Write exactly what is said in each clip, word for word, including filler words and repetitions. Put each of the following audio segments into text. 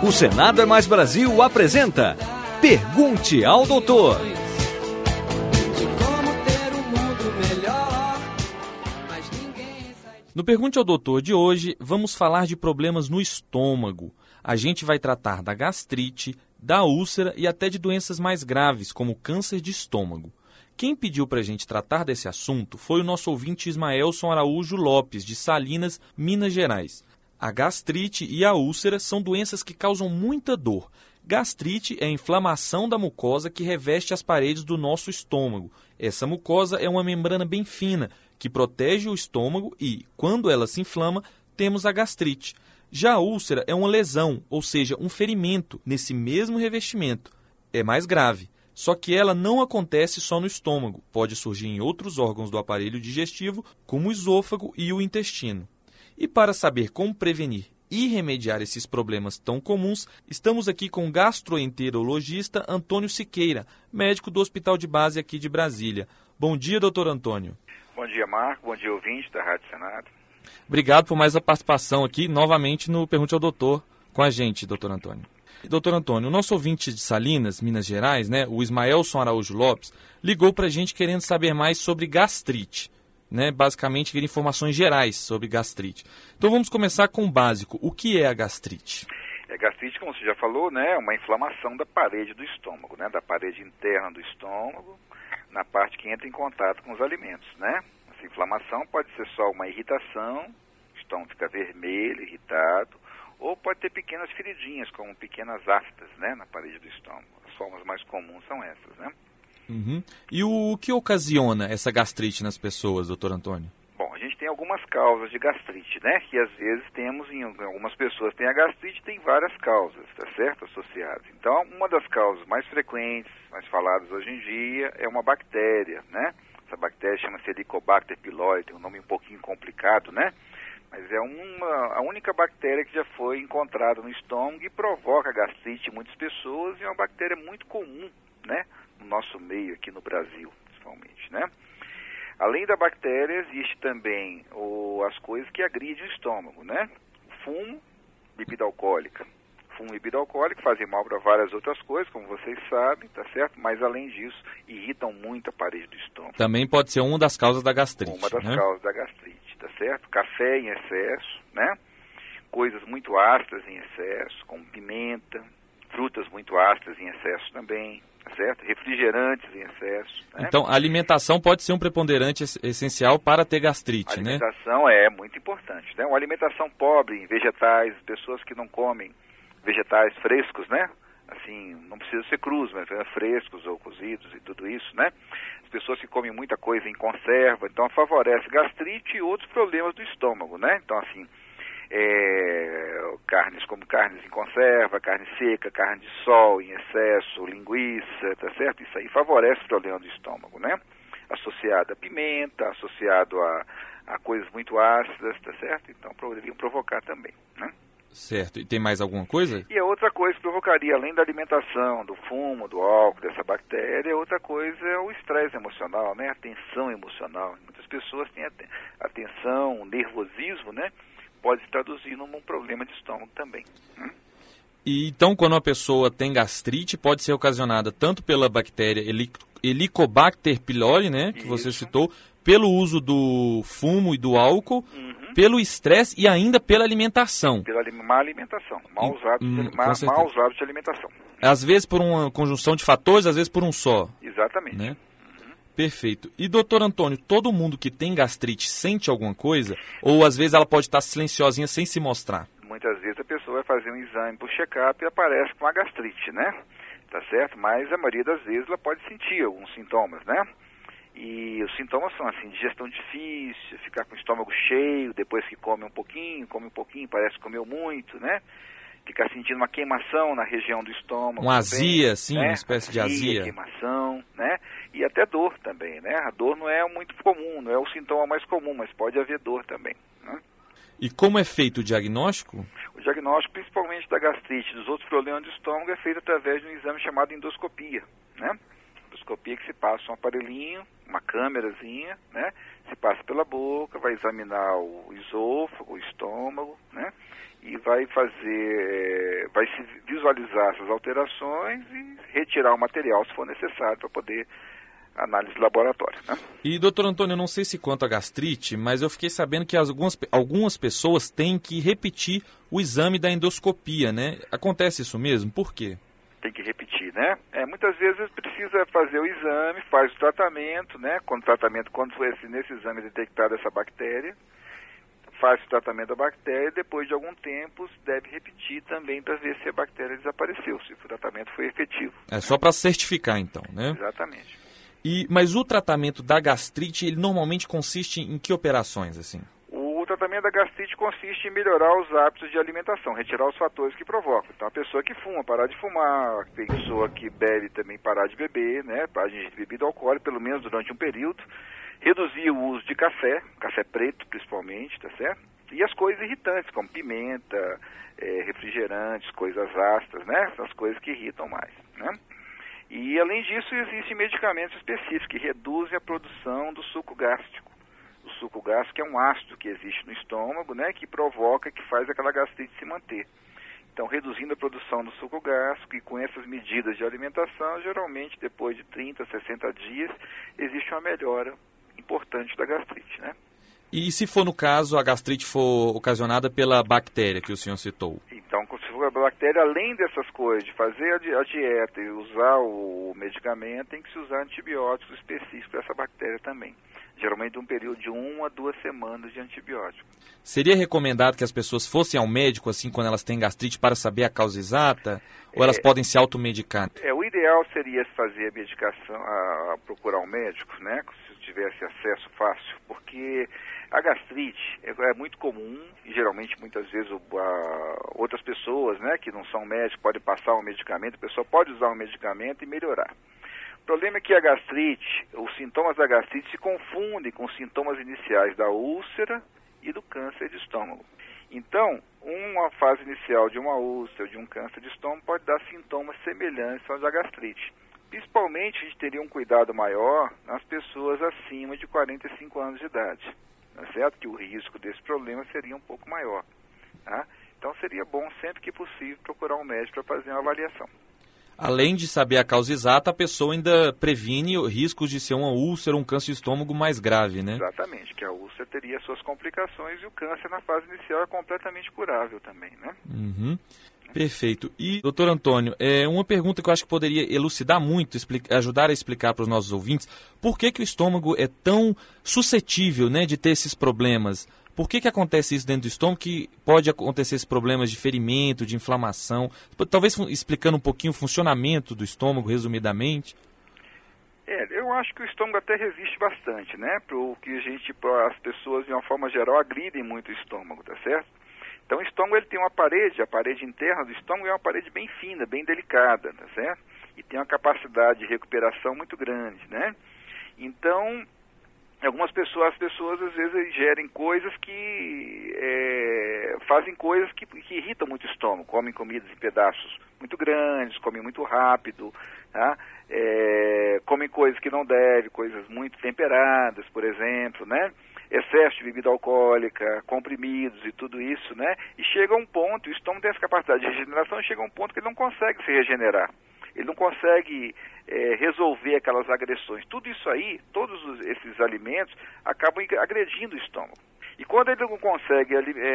O Senado é Mais Brasil apresenta Pergunte ao Doutor. No Pergunte ao Doutor de hoje, vamos falar de problemas no estômago. A gente vai tratar da gastrite, da úlcera e até de doenças mais graves, como câncer de estômago. Quem pediu para a gente tratar desse assunto foi o nosso ouvinte Ismaelson Araújo Lopes, de Salinas, Minas Gerais. A gastrite e a úlcera são doenças que causam muita dor. Gastrite é a inflamação da mucosa que reveste as paredes do nosso estômago. Essa mucosa é uma membrana bem fina, que protege o estômago e, quando ela se inflama, temos a gastrite. Já a úlcera é uma lesão, ou seja, um ferimento nesse mesmo revestimento. É mais grave. Só que ela não acontece só no estômago, pode surgir em outros órgãos do aparelho digestivo, como o esôfago e o intestino. E para saber como prevenir e remediar esses problemas tão comuns, estamos aqui com o gastroenterologista Antônio Siqueira, médico do Hospital de Base aqui de Brasília. Bom dia, doutor Antônio. Bom dia, Marco. Bom dia, ouvinte da Rádio Senado. Obrigado por mais a participação aqui, novamente, no Pergunte ao Doutor, com a gente, doutor Antônio. Doutor Antônio, o nosso ouvinte de Salinas, Minas Gerais, né, o Ismaelson Araújo Lopes, ligou para a gente querendo saber mais sobre gastrite, né, basicamente queria informações gerais sobre gastrite. Então vamos começar com o básico. O que é a gastrite? A gastrite, como você já falou, né, é uma inflamação da parede do estômago, né, da parede interna do estômago, na parte que entra em contato com os alimentos, né? Essa inflamação pode ser só uma irritação, o estômago fica vermelho, irritado, ou pode ter pequenas feridinhas, como pequenas aftas, né, na parede do estômago. As formas mais comuns são essas, né? Uhum. E o que ocasiona essa gastrite nas pessoas, doutor Antônio? Bom, a gente tem algumas causas de gastrite, né? Que às vezes temos, em algumas pessoas têm a gastrite, tem várias causas, tá certo? Associadas. Então, uma das causas mais frequentes, mais faladas hoje em dia, é uma bactéria, né? Essa bactéria chama-se Helicobacter pylori, tem um nome um pouquinho complicado, né? Mas é uma, a única bactéria que já foi encontrada no estômago e provoca gastrite em muitas pessoas, e é uma bactéria muito comum, né, no nosso meio aqui no Brasil, principalmente, né? Além da bactéria, existe também o, as coisas que agridem o estômago, né? Fumo, bebida alcoólica. Fumo e bebida alcoólica fazem mal para várias outras coisas, como vocês sabem, tá certo? Mas além disso, irritam muito a parede do estômago. Também pode ser uma das causas da gastrite. Uma das né? causas da gastrite, tá certo? Café em excesso, né? Coisas muito ácidas em excesso, como pimenta, frutas muito ácidas em excesso também, tá certo? Refrigerantes em excesso. Né? Então, a alimentação pode ser um preponderante essencial para ter gastrite, né? A alimentação né? é muito importante, né? Uma alimentação pobre em vegetais, pessoas que não comem vegetais frescos, né? Assim, não precisa ser crus, mas frescos ou cozidos e tudo isso, né? As pessoas que comem muita coisa em conserva, então favorece gastrite e outros problemas do estômago, né? Então, assim, é, carnes como carnes em conserva, carne seca, carne de sol em excesso, linguiça, tá certo? Isso aí favorece o problema do estômago, né? Associado a pimenta, associado a, a coisas muito ácidas, tá certo? Então, poderiam provocar também, né? Certo. E tem mais alguma coisa? E a outra coisa que provocaria, além da alimentação, do fumo, do álcool, dessa bactéria, outra coisa é o estresse emocional, né? A tensão emocional. Muitas pessoas têm a tensão, o nervosismo, né? Pode se traduzir num problema de estômago também. Hum? E então, quando uma pessoa tem gastrite, pode ser ocasionada tanto pela bactéria Helicobacter pylori, né? Que Isso. você citou, pelo uso do fumo e do álcool, uhum. pelo estresse e ainda pela alimentação. Pela má alimentação, maus hábitos, hum, de, má, maus hábitos de alimentação. Às vezes por uma conjunção de fatores, às vezes por um só. Exatamente. Né? Uhum. Perfeito. E doutor Antônio, todo mundo que tem gastrite sente alguma coisa? Ou às vezes ela pode estar silenciosinha sem se mostrar? Muitas vezes a pessoa vai fazer um exame por check-up e aparece com a gastrite, né? Tá certo? Mas a maioria das vezes ela pode sentir alguns sintomas, né? E os sintomas são assim, digestão difícil, ficar com o estômago cheio, depois que come um pouquinho, come um pouquinho, parece que comeu muito, né? Ficar sentindo uma queimação na região do estômago. Uma azia, sim, né? uma espécie de azia. Queimação, né? E até dor também, né? A dor não é muito comum, não é o sintoma mais comum, mas pode haver dor também, né? E como é feito o diagnóstico? O diagnóstico, principalmente da gastrite e dos outros problemas do estômago, é feito através de um exame chamado endoscopia, né? Endoscopia que se passa um aparelhinho, uma câmerazinha, né? Se passa pela boca, vai examinar o esôfago, o estômago, né? E vai fazer, vai se visualizar essas alterações e retirar o material se for necessário para poder análise de laboratório, né? E, doutor Antônio, eu não sei se quanto à gastrite, mas eu fiquei sabendo que algumas, algumas pessoas têm que repetir o exame da endoscopia, né? Acontece isso mesmo? Por quê? Tem que repetir, né? É, muitas vezes precisa fazer o exame, faz o tratamento, né? Quando o tratamento, quando foi esse, nesse exame detectada essa bactéria, faz o tratamento da bactéria e depois de algum tempo deve repetir também para ver se a bactéria desapareceu, se o tratamento foi efetivo. É só para certificar, então, né? Exatamente. E, mas o tratamento da gastrite, ele normalmente consiste em que operações, assim? O tratamento da gastrite consiste em melhorar os hábitos de alimentação, retirar os fatores que provocam. Então, a pessoa que fuma, parar de fumar, a pessoa que bebe também parar de beber, né? Parar de ingerir bebida alcoólica, pelo menos durante um período. Reduzir o uso de café, café preto principalmente, tá certo? E as coisas irritantes, como pimenta, é, refrigerantes, coisas ácidas, né? Essas coisas que irritam mais, né? E, além disso, existem medicamentos específicos que reduzem a produção do suco gástrico. O suco gástrico é um ácido que existe no estômago, né, que provoca, que faz aquela gastrite se manter. Então, reduzindo a produção do suco gástrico e com essas medidas de alimentação, geralmente, depois de trinta, sessenta dias, existe uma melhora importante da gastrite, né? E se for no caso, a gastrite for ocasionada pela bactéria que o senhor citou? Então, se for a bactéria, além dessas coisas, de fazer a, di a dieta e usar o medicamento, tem que se usar antibióticos específicos para essa bactéria também. Geralmente um período de uma a duas semanas de antibiótico. Seria recomendado que as pessoas fossem ao médico, assim, quando elas têm gastrite, para saber a causa exata? Ou elas é, podem se automedicar? É, o ideal seria fazer a medicação, a, a procurar um médico, né? Se tivesse acesso fácil, porque a gastrite é, é muito comum e geralmente muitas vezes o, a, outras pessoas, né, que não são médicos, podem passar um medicamento, a pessoa pode usar um medicamento e melhorar. O problema é que a gastrite, os sintomas da gastrite se confundem com os sintomas iniciais da úlcera e do câncer de estômago. Então, uma fase inicial de uma úlcera ou de um câncer de estômago pode dar sintomas semelhantes aos da gastrite. Principalmente, a gente teria um cuidado maior nas pessoas acima de quarenta e cinco anos de idade, não é certo? Que o risco desse problema seria um pouco maior, tá? Então, seria bom, sempre que possível, procurar um médico para fazer uma avaliação. Além de saber a causa exata, a pessoa ainda previne riscos de ser uma úlcera ou um câncer de estômago mais grave, né? Exatamente, que a úlcera teria suas complicações e o câncer na fase inicial é completamente curável também, né? Uhum. Perfeito. E, doutor Antônio, é uma pergunta que eu acho que poderia elucidar muito, explica, ajudar a explicar para os nossos ouvintes, por que que o estômago é tão suscetível, né, de ter esses problemas? Por que que acontece isso dentro do estômago, que pode acontecer esses problemas de ferimento, de inflamação? Talvez explicando um pouquinho o funcionamento do estômago, resumidamente. É, eu acho que o estômago até resiste bastante, né? Pro que a gente, as pessoas, de uma forma geral, agridem muito o estômago, tá certo? Então, o estômago ele tem uma parede, a parede interna do estômago é uma parede bem fina, bem delicada, tá certo? E tem uma capacidade de recuperação muito grande, né? Então, algumas pessoas, as pessoas às vezes ingerem coisas que é, fazem coisas que, que irritam muito o estômago, comem comidas em pedaços muito grandes, comem muito rápido, tá? É, comem coisas que não devem, coisas muito temperadas, por exemplo, né? Excesso de bebida alcoólica, comprimidos e tudo isso, né? E chega a um ponto, o estômago tem essa capacidade de regeneração, chega a um ponto que ele não consegue se regenerar. Ele não consegue é, resolver aquelas agressões. Tudo isso aí, todos os, esses alimentos, acabam agredindo o estômago. E quando ele não consegue,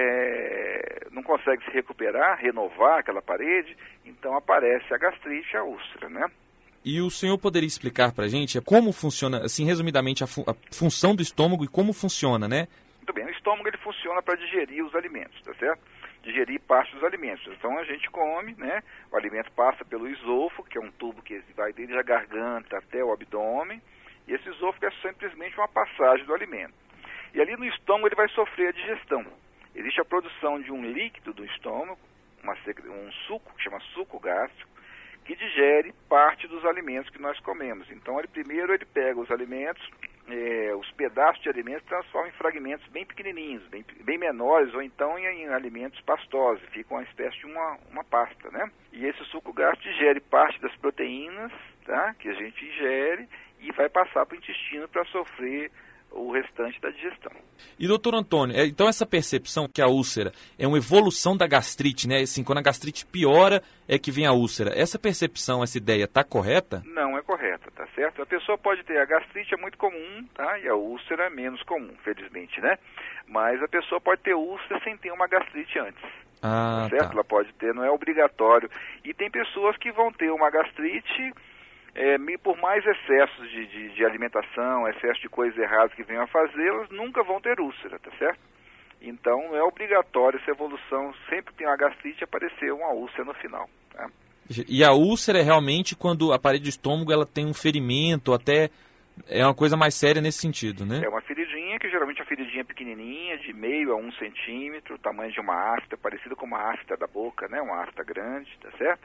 é, não consegue se recuperar, renovar aquela parede, então aparece a gastrite e a úlcera, né? E o senhor poderia explicar para a gente como funciona, assim, resumidamente, a, fu a função do estômago e como funciona, né? Muito bem, o estômago ele funciona para digerir os alimentos, tá certo? Digerir parte dos alimentos. Então a gente come, né? O alimento passa pelo esôfago, que é um tubo que vai desde a garganta até o abdômen, e esse esôfago é simplesmente uma passagem do alimento. E ali no estômago ele vai sofrer a digestão. Existe a produção de um líquido do estômago, uma, um suco, que chama suco gástrico, que digere parte dos alimentos que nós comemos. Então, ele primeiro ele pega os alimentos, eh, os pedaços de alimentos, transforma em fragmentos bem pequenininhos, bem, bem menores, ou então em, em alimentos pastosos, fica uma espécie de uma, uma pasta, né? E esse suco gástrico digere parte das proteínas, tá? Que a gente ingere e vai passar para o intestino para sofrer o restante da digestão. E doutor Antônio, então essa percepção que a úlcera é uma evolução da gastrite, né? Assim, quando a gastrite piora é que vem a úlcera. Essa percepção, essa ideia está correta? Não é correta, tá certo? A pessoa pode ter a gastrite, é muito comum, tá? E a úlcera é menos comum, felizmente, né? Mas a pessoa pode ter úlcera sem ter uma gastrite antes. Ah, tá certo? Tá. Ela pode ter, não é obrigatório. E tem pessoas que vão ter uma gastrite é, por mais excessos de, de, de alimentação, excesso de coisas erradas que venham a fazer, elas nunca vão ter úlcera, tá certo? Então não é obrigatório essa evolução, sempre que tem uma gastrite aparecer uma úlcera no final. Tá? E a úlcera é realmente quando a parede do estômago ela tem um ferimento, até é uma coisa mais séria nesse sentido, né? É uma feridinha, que geralmente é uma feridinha pequenininha, de meio a um centímetro, o tamanho de uma afta, parecida com uma afta da boca, né? Uma afta grande, tá certo?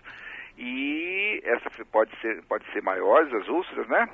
E essa pode ser, pode ser maiores as úlceras, né?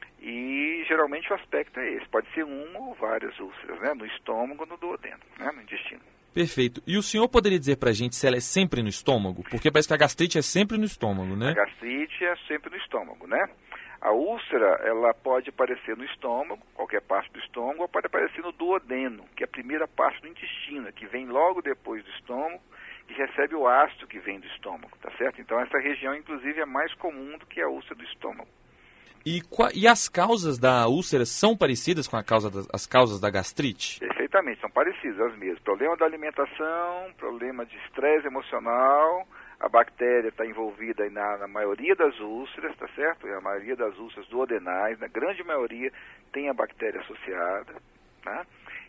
E geralmente o aspecto é esse, pode ser uma ou várias úlceras, né? No estômago, no duodeno, né? No intestino. Perfeito. E o senhor poderia dizer pra gente se ela é sempre no estômago? Porque parece que a gastrite é sempre no estômago, né? A gastrite é sempre no estômago, né? A úlcera, ela pode aparecer no estômago, qualquer parte do estômago, ou pode aparecer no duodeno, que é a primeira parte do intestino, que vem logo depois do estômago, que recebe o ácido que vem do estômago, tá certo? Então essa região, inclusive, é mais comum do que a úlcera do estômago. E, e as causas da úlcera são parecidas com a causa das, as causas da gastrite? Perfeitamente, são parecidas as mesmas. Problema da alimentação, problema de estresse emocional, a bactéria está envolvida aí na, na maioria das úlceras, tá certo? A maioria das úlceras duodenais, na grande maioria, tem a bactéria associada, tá?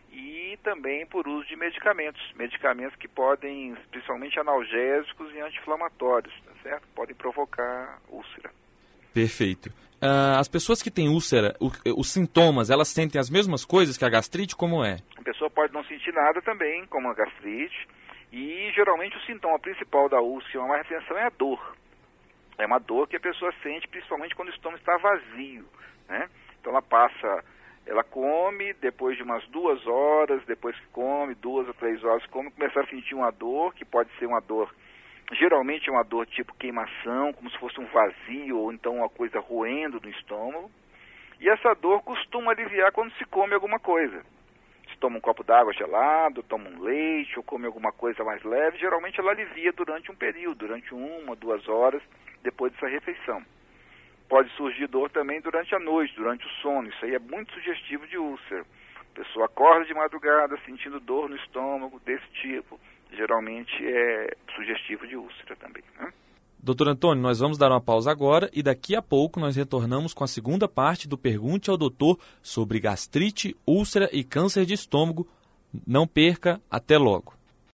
E também por uso de medicamentos, medicamentos que podem, principalmente analgésicos e anti-inflamatórios, tá certo? Podem provocar úlcera. Perfeito. Uh, as pessoas que têm úlcera, o, os sintomas, elas sentem as mesmas coisas que a gastrite, como é? A pessoa pode não sentir nada também, como a gastrite, e geralmente o sintoma principal da úlcera, que chama mais atenção, é a dor. É uma dor que a pessoa sente, principalmente quando o estômago está vazio, né? Então ela passa, ela come, depois de umas duas horas, depois que come, duas ou três horas, come, começa a sentir uma dor, que pode ser uma dor, geralmente é uma dor tipo queimação, como se fosse um vazio, ou então uma coisa roendo no estômago. E essa dor costuma aliviar quando se come alguma coisa. Se toma um copo d'água gelado, toma um leite, ou come alguma coisa mais leve, geralmente ela alivia durante um período, durante uma, duas horas, depois dessa refeição. Pode surgir dor também durante a noite, durante o sono. Isso aí é muito sugestivo de úlcera. A pessoa acorda de madrugada sentindo dor no estômago desse tipo. Geralmente é sugestivo de úlcera também, né? Doutor Antônio, nós vamos dar uma pausa agora e daqui a pouco nós retornamos com a segunda parte do Pergunte ao Doutor sobre gastrite, úlcera e câncer de estômago. Não perca, até logo.